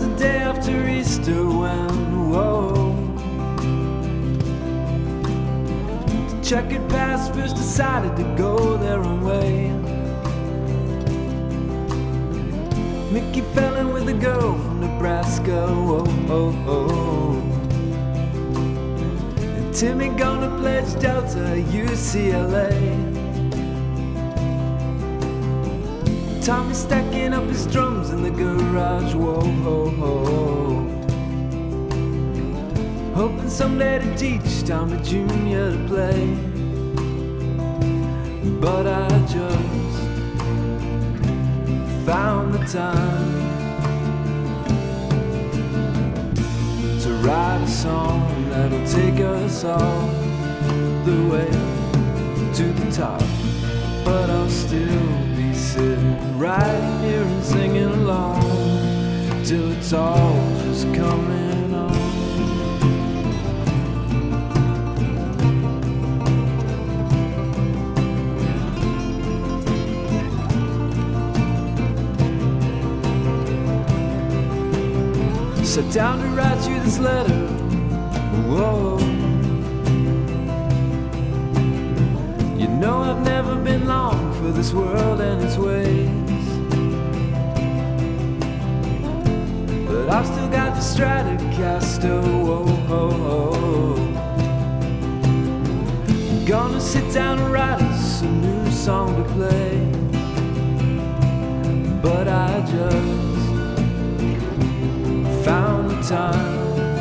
the day after Easter when, whoa, the checkered past first decided to go their own way. Mickey fell in with a girl from Nebraska, whoa, oh, oh. And Timmy gonna pledge Delta UCLA. Tommy stacking up his drums in the garage, whoa, oh, oh. Hoping someday to teach Tommy Jr. to play. But I just found the time to write a song that'll take us all the way to the top. But I'll still be sitting right here and singing along till it's all just coming on. Sat down to write you this letter, whoa. You know I've never been long for this world and its ways, but I've still got the Stratocaster, whoa, oh, oh. I'm gonna sit down and write us a new song to play, but I just found the time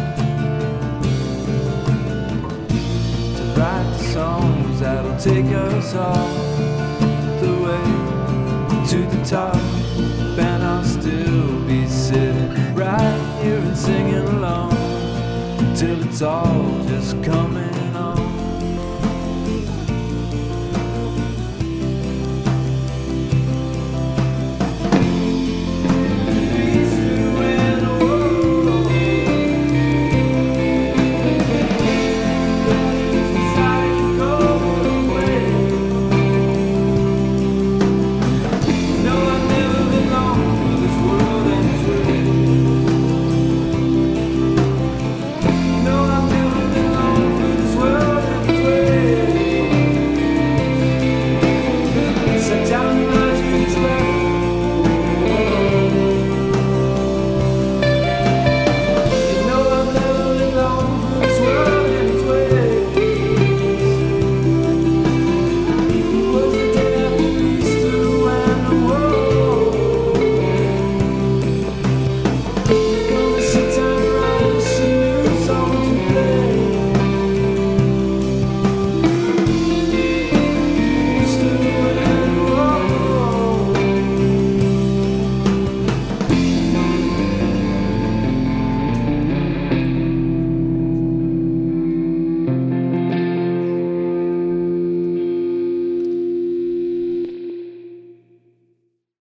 to write the songs that'll take us all the way to the top. And I'll still be sitting right here and singing along till it's all just coming